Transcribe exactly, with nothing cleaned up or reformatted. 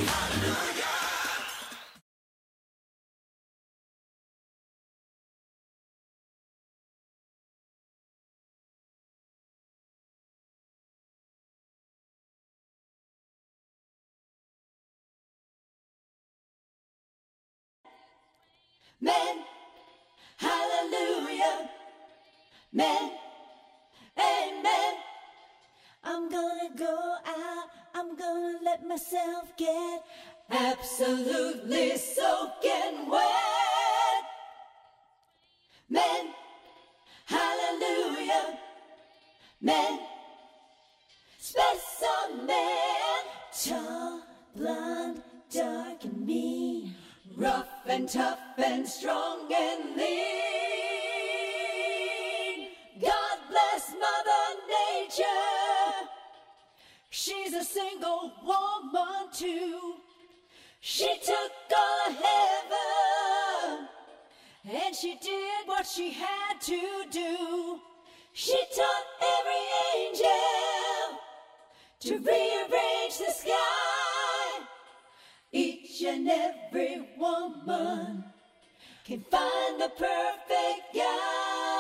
Men, hallelujah. Men, amen. I'm gonna go out, I'm gonna let myself get absolutely soaking wet. Men, hallelujah. Men, specimen. Tall, blonde, dark and mean, rough and tough and strong and lean. God bless Mother Nature. She's a single woman too. She took all of heaven and she did what she had to do. She taught every angel to rearrange the sky. Each and every woman can find the perfect guy.